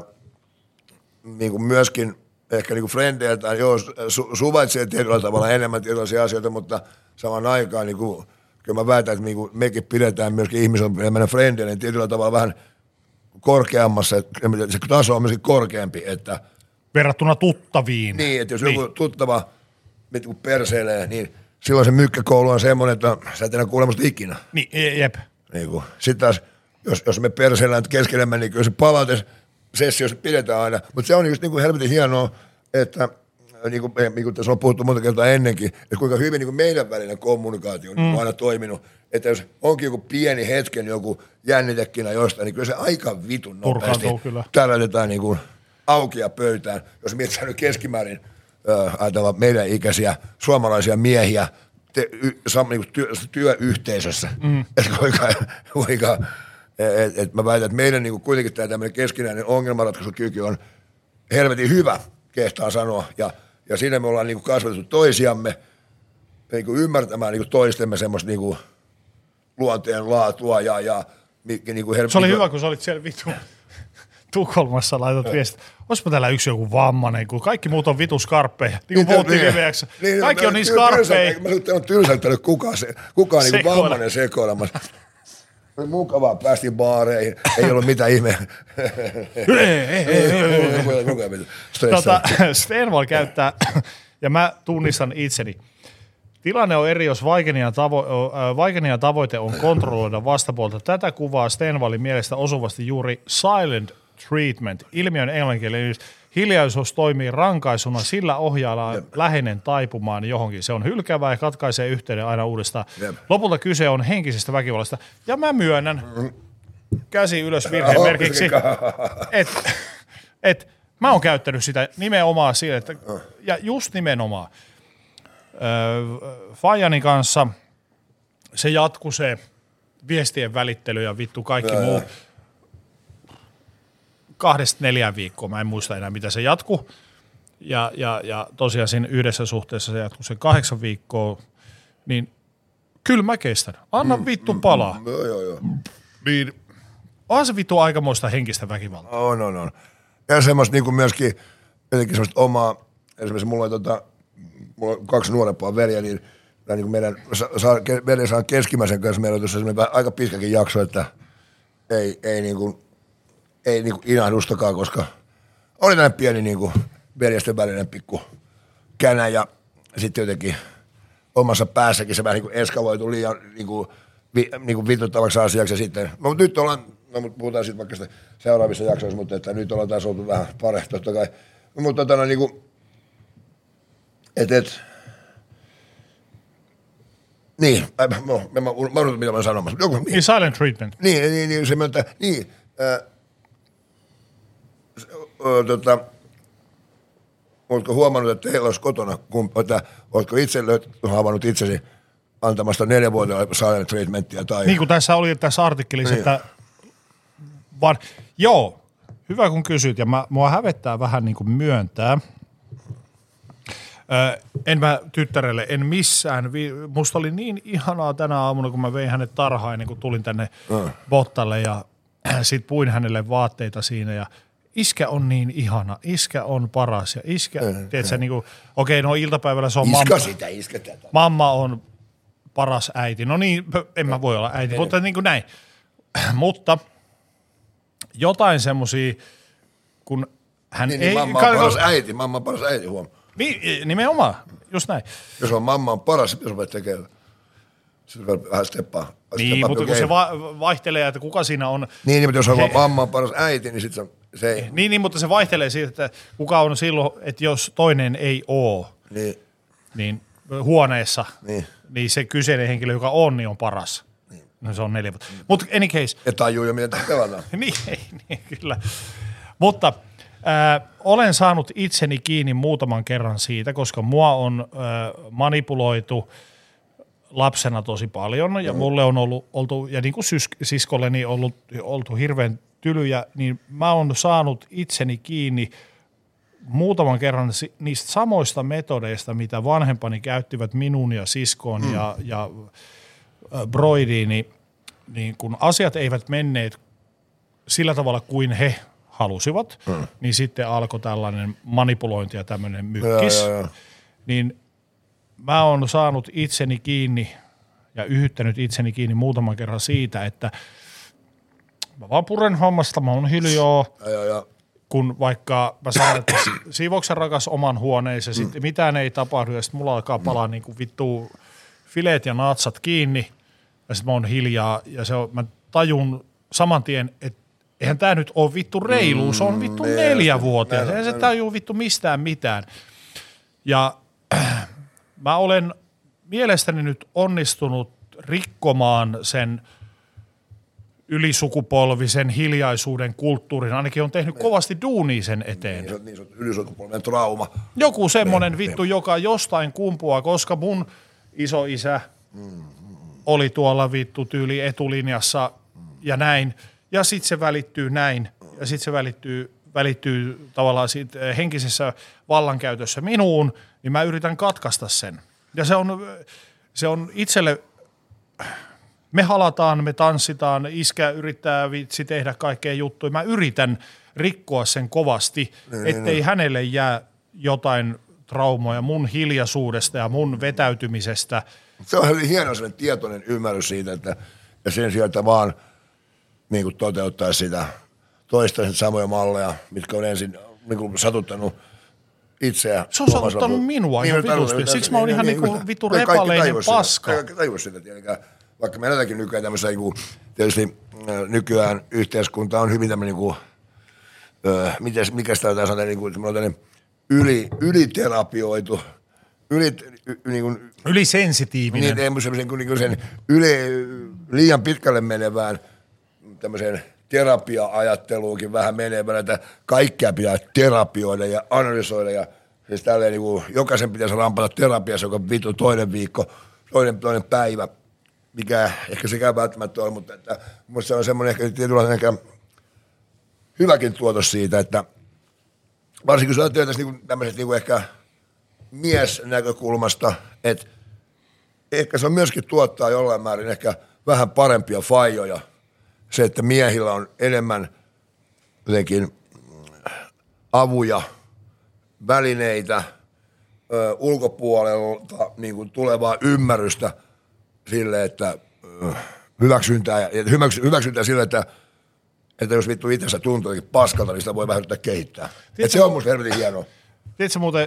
niin kuin myöskin ehkä niin kuin frendeiltään, joo, su, suvaitsee tietyllä tavalla enemmän tietynlaisia asioita, mutta samaan aikaan niin kuin, kyllä mä väitän, että niin kuin mekin pidetään myöskin ihmisen meidän frendeille niin tietyllä tavalla vähän korkeammassa, se taso on myöskin korkeampi, että verrattuna tuttaviin. Niin, että jos niin. joku tuttava perseilee, niin silloin se mykkäkoulu on semmoinen, että sä et enää kuule musta ikinä. Niin, jep. Niin sitten taas, jos, jos me perseillään keskenemme, niin kyllä se palautesessiossa pidetään aina. Mutta se on just niin kuin helvetin hienoa, että niin kuin, niin kuin tässä on puhuttu monta kertaa ennenkin, että kuinka hyvin niin kuin meidän välinen kommunikaatio on mm. aina toiminut. Että jos onkin joku pieni hetken joku jännitekinä jostain, niin kyllä se aika vitun nopeasti tärätetään niin kuin aukia pöytään. Jos mietitään nyt keskimäärin äh, ajatellaan meidän ikäisiä suomalaisia miehiä te, y, sam, niin kuin työ, työyhteisössä, mm. että kuinka, kuinka et, et mä väitän, että meidän niin kuin kuitenkin tämä tämmöinen keskinäinen ongelmanratkaisukyky on helvetin hyvä, kehtaa sanoa, ja, ja siinä me ollaan niin kuin kasvatettu toisiamme niin kuin ymmärtämään niin kuin toistemme semmoista niin kuin luonteen laatua ja, ja niin kuin helvetin. Se oli hyvä, kun sä olit siellä vittu Tukholmassa, laitat viestit. Olispa täällä yksi joku vammanen, kun kaikki muut on vitu skarppeja. Niin kuin puhuttiin viimeksi. Niin, kaikki mä, on niin skarppeja. Mä sanoin, on tylsältänyt kukaan, se, kukaan niin kuin vammanen sekoilemassa. Oli mukavaa, päästiin baareihin, ei ollut mitään ihmeä. tota, Stenvall käyttää, ja mä tunnistan itseni. Tilanne on eri, jos vaikein tavo- vaikein tavoite on kontrolloida vastapuolta. Tätä kuvaa Stenvallin mielestä osuvasti juuri silent treatment. Ilmiön englanninkielinen Hiljaisuus toimii rankaisuna, sillä ohjaillaan Jep. läheinen taipumaan johonkin. Se on hylkäävää ja katkaisee yhteyden aina uudestaan. Jep. Lopulta kyse on henkisestä väkivallasta. Ja mä myönnän, käsi ylös virheen merkiksi, että et, mä oon käyttänyt sitä nimenomaan siitä, että, ja just nimenomaan. Fajani kanssa se jatkuu se viestien välittely ja vittu kaikki muu. Kahdesta neljään viikkoa, mä en muista enää mitä se jatkuu. Ja, ja, ja tosiaan siinä yhdessä suhteessa se jatkuu sen kahdeksan viikkoa, niin kyllä mä kestän. Anna mm, vittu palaa. Mm, joo, joo, joo. Niin, onhan se vittu aikamoista henkistä väkivaltaa. On, on, on. Ja semmoista niin kuin myöskin, jotenkin semmoista omaa, esimerkiksi mulla on, tota, mulla on kaksi nuorempaa veliä, niin, niin kuin meidän saa, veli saa keskimmäisen kanssa, meillä on tuossa aika pitkäkin jakso, että ei, ei niin kuin, ei niinku inahdustakaan, koska oli tämmöinen pieni niinku veljesten välinen pikku känä ja sitten jotenkin omassa päässäkin se vähän niinku eskaloitu liian niinku, vi, niinku vituttavaksi asiaksi ja sitten, no mutta nyt ollaan, no mutta puhutaan sitten vaikka sitä seuraavissa jaksoissa, mutta että nyt ollaan taas oltu vähän parempi totta kai, no, mutta tota no niinku, et et, niin, mä, mä, mä, mä unohdin mitä mä oon sanomassa. Joku, niin, silent treatment. Niin, niin, niin se myöntää, niin, äh, Tota, oletko huomannut, että teillä olisi kotona, kun, että oletko itse havainnut itsesi antamasta neljänvuotiaalle silent treatmentia? Tai... Niin kuin tässä oli tässä artikkelissa, niin. että vaan, joo, hyvä kun kysyt, ja mä, mua hävettää vähän niin kuin myöntää. Ö, en mä tyttärelle, en missään, musta oli niin ihanaa tänä aamuna, kun mä vein hänet tarhaan, niin kun tulin tänne mm. Bottalle ja sit puin hänelle vaatteita siinä ja iskä on niin ihana, iskä on paras ja iskä, mm, tiedätkö, mm. niin kuin, okei, no iltapäivällä se on iskä mamma. Sitä, iskä tätä. Mamma on paras äiti. No niin, en mä voi olla äiti, mutta niin kuin näin. Mutta jotain semmosia, kun hän niin, ei... Niin mamma on paras äiti, mamma on paras äiti, huom. Niin, nimenomaan, just näin. Jos on mamma on paras, jos voit tekemään. Sitten vähän steppaa. Niin, mutta kun se va- vaihtelee, että kuka siinä on... Niin, niin mutta jos on he... mamma on paras äiti, niin sitten se ei... Niin, niin, mutta se vaihtelee siitä, että kuka on silloin, että jos toinen ei ole, niin, niin huoneessa, niin. niin se kyseinen henkilö, joka on, niin on paras. Niin. No se on neljä vuotta. Mm. Mutta any case... Ja tajuu jo, miten tämä pelataan. niin, niin, kyllä. Mutta äh, olen saanut itseni kiinni muutaman kerran siitä, koska mua on äh, manipuloitu lapsena tosi paljon ja mm. mulle on ollut, oltu, ja niin kuin sys- siskolleni ollut, oltu hirveän tylyjä, niin mä oon saanut itseni kiinni muutaman kerran niistä samoista metodeista, mitä vanhempani käyttivät minun ja siskoon mm. ja, ja äh, broidiin, niin, niin kun asiat eivät menneet sillä tavalla kuin he halusivat, mm. niin sitten alkoi tällainen manipulointi ja tämmöinen mykkis, ja, ja, ja. niin mä oon saanut itseni kiinni ja yhyttänyt itseni kiinni muutaman kerran siitä, että mä vaan puren hommasta, mä oon hiljaa, ja, ja, ja. kun vaikka mä sanon, että siivouksen rakas oman huoneessa, mm. sitten mitään ei tapahdu ja sitten mulla alkaa palaa mm. niin kuin vittu fileet ja natsat kiinni ja sitten mä oon hiljaa ja se on, mä tajun saman tien, että eihän tää nyt ole vittu reilu, se on vittu mm, neljävuotias, eihän se tajuu vittu mistään mitään. Ja äh, mä olen mielestäni nyt onnistunut rikkomaan sen ylisukupolvisen hiljaisuuden kulttuurin, ainakin on tehnyt kovasti duunia sen eteen. Niin, niin se on ylisukupolvinen trauma. Joku semmoinen vittu, joka jostain kumpuaa, koska mun isoisä mm. oli tuolla vittu tyyli etulinjassa mm. ja näin, ja sitten se välittyy näin, ja sitten se välittyy, välittyy tavallaan siitä henkisessä vallankäytössä minuun, niin mä yritän katkaista sen. Ja se on, se on itselle, me halataan, me tanssitaan, iskä yrittää vitsi tehdä kaikkea juttuja. Mä yritän rikkoa sen kovasti, niin, ettei niin. hänelle jää jotain traumoja mun hiljaisuudesta ja mun vetäytymisestä. Se on hieno sellainen tietoinen ymmärrys siitä, että ja sen sijaan, että vaan niin kuin toteuttaa sitä toistaiset samoja malleja, mitkä on ensin niin kuin satuttanut itseä. Se on satuttanut minua niin, ihan vitusti. Siksi mä oon ihan niin kuin vittu repaleinen paska. Kaikki tajus sitä tietenkään. Vaikka me eletänkin nykyään tämmöisessä, tietysti nykyään yhteiskunta on hyvin tämmöinen niin kuin, öö, mites, mikä sitä on tässä niin kuin yli, yliterapioitu, yli, y, niin kuin, ylisensitiivinen. Niin, niin kuin, niin kuin sen yli, liian pitkälle menevään tämmöiseen terapia-ajatteluunkin vähän menevän, että kaikkea pitää terapioida ja analysoida ja siis tälleen niin kuin, jokaisen pitäisi rampata terapiassa joka vittu toinen viikko, toinen, toinen päivä, mikä ehkä sekään välttämättä on, mutta että musta se on semmoinen ehkä tietynlainen ehkä hyväkin tuotos siitä, että varsinkin kun sä työtäisi niin tämmöisestä niin ehkä miesnäkökulmasta, että ehkä se on myöskin tuottaa jollain määrin ehkä vähän parempia faijoja. Se, että miehillä on enemmän jotenkin avuja, välineitä, ö, ulkopuolelta niin kuin tulevaa ymmärrystä sille, että ö, hyväksyntää, ja hyväksyntää sille, että, että jos vittu itsensä tuntuu jotenkin paskalta, niin sitä voi vähän yrittää kehittää. Et se on musta helvetin hienoa. Tiedätkö muuten,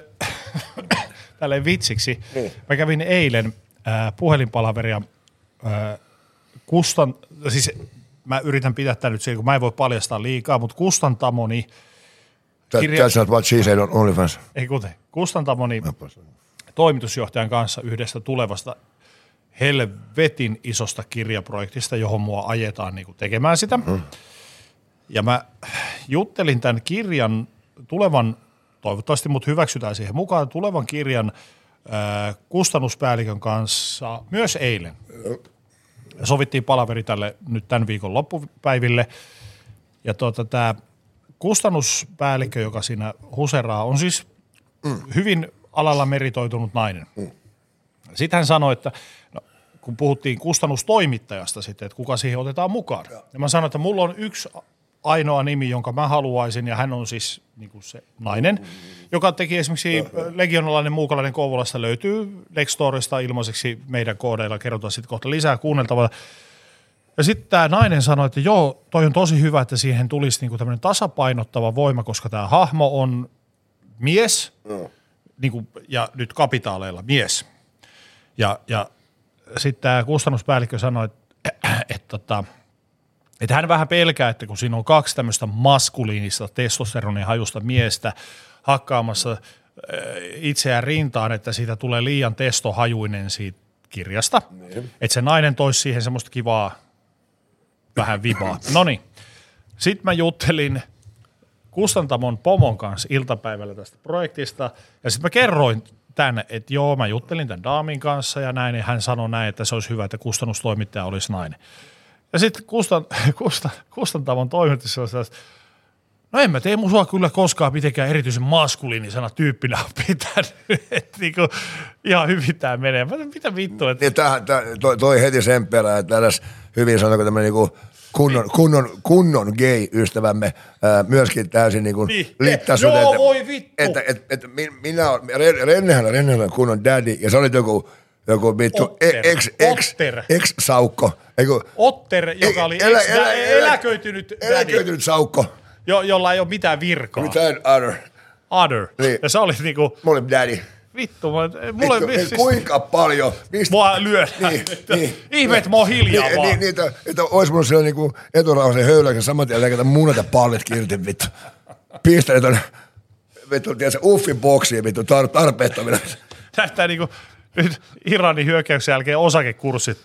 tälleen vitsiksi, niin. Mä kävin eilen äh, puhelinpalaveria äh, Kustan, siis mä yritän pitää tämän nyt siihen, kun mä en voi paljastaa liikaa, mutta Kustantamoni kirja... That's not what she said on OnlyFans. Ei kuten, Kustantamoni toimitusjohtajan kanssa yhdestä tulevasta helvetin isosta kirjaprojektista, johon mua ajetaan niin kuin tekemään sitä. Mm. Ja mä juttelin tämän kirjan tulevan, toivottavasti mut hyväksytään siihen mukaan, tulevan kirjan äh, kustannuspäällikön kanssa myös eilen. Mm. Sovittiin palaveri tälle nyt tämän viikon loppupäiville. Ja tuota, tämä kustannuspäällikkö, joka siinä huseraa, on siis mm. hyvin alalla meritoitunut nainen. Mm. Sitten hän sanoi, että no, kun puhuttiin kustannustoimittajasta sitten, että kuka siihen otetaan mukaan. Ja, ja mä sanoin, että mulla on yksi ainoa nimi, jonka mä haluaisin, ja hän on siis niin kuin se nainen, joka teki esimerkiksi legionalainen muukalainen Kouvolasta, löytyy Lextorista ilmaiseksi meidän koodeilla, kerrotaan sitten kohta lisää kuunneltavaa. Ja sitten tämä nainen sanoi, että joo, toi on tosi hyvä, että siihen tulisi niinku tämmöinen tasapainottava voima, koska tämä hahmo on mies, no. niinku, ja nyt kapitaaleilla mies. Ja, ja sitten tämä kustannuspäällikkö sanoi, että, että, että, että hän vähän pelkää, että kun siinä on kaksi tämmöistä maskuliinista testosteronin hajusta miestä hakkaamassa itseään rintaan, että siitä tulee liian testohajuinen siitä kirjasta. Niin. Että se nainen toisi siihen semmoista kivaa vähän vibaa. Noniin. Sitten mä juttelin Kustantamon pomon kanssa iltapäivällä tästä projektista, ja sitten mä kerroin tänne, että joo, mä juttelin tämän daamin kanssa ja näin, ja hän sanoi näin, että se olisi hyvä, että kustannustoimittaja olisi nainen. Ja sitten Kustan, Kustan, Kustantamon toimittaja on sellaista, no en mä tee musua kyllä koskaan mitenkään erityisen maskuliinisena tyyppinä pitänyt, että niinku ihan hyvin tää menee. Mitä vittua? Että... Niin, tämähän, toi, toi heti sen perään, että tässä hyvin sanoiko tämmöinen niinku kunnon, kunnon, kunnon gay-ystävämme ää, myöskin täysin niinku niin. liittäisyyt. Joo, voi vittu. Että, että, että, että minä olen, Rennehän on Rennehän on kunnon daddy, ja sä olit joku, joku vittu ex, ex, ex-saukko. Eiku, Otter, joka oli elä, ex, elä, elä, eläköitynyt daddy. Eläköitynyt saukko. Jo, jolla ei ole mitään virkaa. Mitään other. Other. Niin. Ja sä olit niinku... Mä olin daddy. Vittu, mä, mulle... Vittu, siis, kuinka paljon... Mistä? Mua lyödään. Niin, niin, ihme, että mä oon hiljaa niin, vaan. Niin, niin että, että ois mulla siellä niinku eturauhasen höyläksen saman tien leikata munat ja pallit irti, vittu. Pistän ton, vittu, tiedätkö, uffin boksiin, vittu, tar- tarpeettomina. Näyttää niinku nyt Iranin hyökkäyksen jälkeen osakekurssit.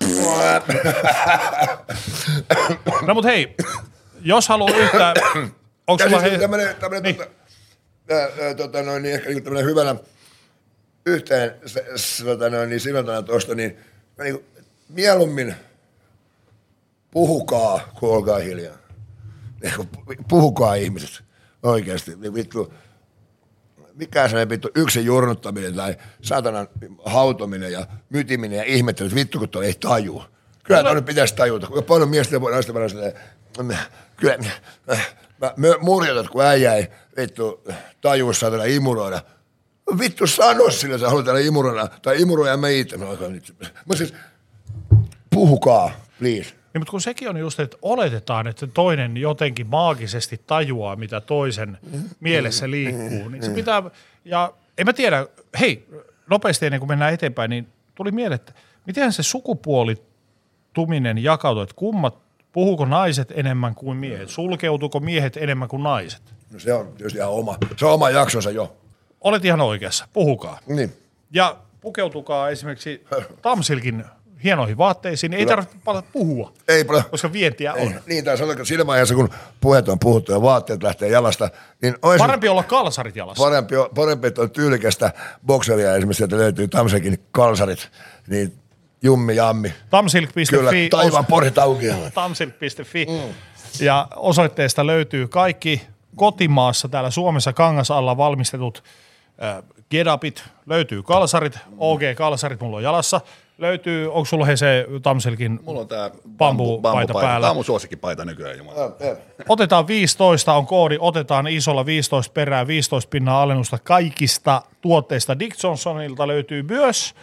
No mut hei, jos haluaa yhtään... Onko sulla he... Tämmönen, tämmönen, niin. tota, ää, tota, noin, niin ehkä niin tämmönen hyvänä yhteen tota, noin, niin sinotana tuosta, niin, niin mieluummin puhukaa, kun olkaa hiljaa. Puhukaa ihmiset, oikeasti. Vittu, mikä se vittu yksin jurnuttaminen tai saatanan hautominen ja mytiminen ja ihmettely, että vittu kun toi ei tajua. Kyllä tuonne pitäisi tajuta. Kuinka paljon miestä voi naista vaan kyllä mä murjotat, kun äijä ei vittu tajuu saatana imuroida. Vittu sano sille, että sä haluat täällä imuroida, tai imuroida mä itse. No, mutta siis, puhukaa, please. Niin, mutta kun sekin on just, että oletetaan, että toinen jotenkin maagisesti tajuaa, mitä toisen mielessä liikkuu. Niin se pitää, ja en mä tiedä, hei, nopeasti ennen kuin mennään eteenpäin, niin tuli mieleen, että miten se sukupuolituminen jakautuu, että kummat Puhuuko naiset enemmän kuin miehet? Sulkeutuuko miehet enemmän kuin naiset? No se on tietysti ihan oma, se on oma jaksonsa jo. Olet ihan oikeassa, puhukaa. Niin. Ja pukeutukaa esimerkiksi Tamsilkin hienoihin vaatteisiin, ei tarvitse paljon puhua, ei paljon. Koska vientiä ei. on. Niin, tai sanotaan, siinä vaiheessa, kun puheet on puhuttu ja vaatteet lähtee jalasta, niin olisi parempi olla kalsarit jalassa. Parempi, parempi että on tyylikästä bokseria esimerkiksi, että löytyy Tamsilkin kalsarit, niin jummi jammi. Tamsilk piste fi. Kyllä, taivaan porit auki. Tamsilk piste fi. Mm. Ja osoitteesta löytyy kaikki kotimaassa täällä Suomessa Kangasalla valmistetut äh, Gedapit, löytyy kalsarit, O G-kalsarit mulla on jalassa. Löytyy, onko sulla he se Tamsilkin mulla on tää bambupaita päällä? Tää on mun suosikkipaita nykyään. Jumala. Otetaan viisitoista, on koodi, otetaan isolla viisitoista perää, viisitoista pinnaa alennusta kaikista tuotteista. Dick Johnsonilta löytyy myös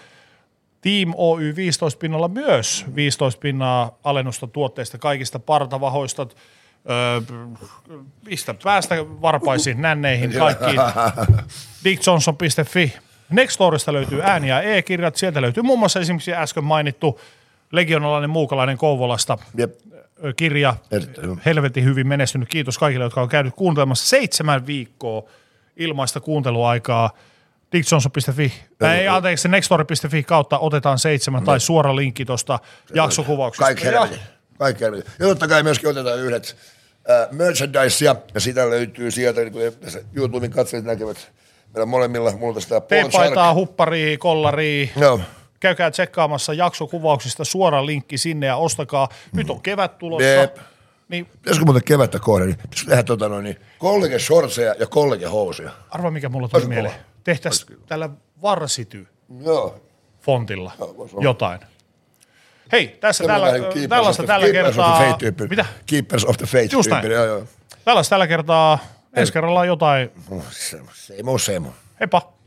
Team Oy viisitoista pinnalla myös viisitoista pinnaa alennusta tuotteista kaikista partavahoista, öö, mistä päästä varpaisiin, nänneihin, kaikkiin. dick johnson piste fi. Nextorista löytyy ääni- ja e-kirjat, sieltä löytyy muun muassa esimerkiksi äsken mainittu legionalainen muukalainen Kouvolasta Jep. kirja, helvetin hyvin menestynyt. Kiitos kaikille, jotka on käynyt kuuntelemassa seitsemän viikkoa ilmaista kuunteluaikaa. dick johnson piste fi, ei anteeksi, nextory piste fi kautta otetaan seitsemän tai suora linkki tuosta jaksokuvauksesta. Kaikki helvetin. Kaikki helvetin. Ja totta kai myöskin otetaan yhdet äh, merchandisea, ja sitä löytyy sieltä, niin kuin tässä YouTuben katsojat näkevät. Meillä molemmilla, mulla tästä T-paitaa, hupparia, kollaria. Joo. Käykää tsekkaamassa jaksokuvauksista suora linkki sinne ja ostakaa. Nyt on kevät tulossa. Jep. Niin, pitäisikö muuten kevättä kohden, niin pitäisikö tehdä tota noin, niin kollege shortseja ja kollege housuja. Arva mikä mulla tuli mieleen. Tehtäisiin tällä varsity Joo. fontilla Joo, jotain. Hei, tässä Tämä tällä, Keepers tällaista of the- tällä Keepers of the kertaa. Fate-tyyppi. Mitä? Keepers of the Fate. Just näin. tyyppi, joo, joo. Tällaista tällä kertaa. Ensi kerralla jotain. Se, se ei muu, se ei muu. Heippa.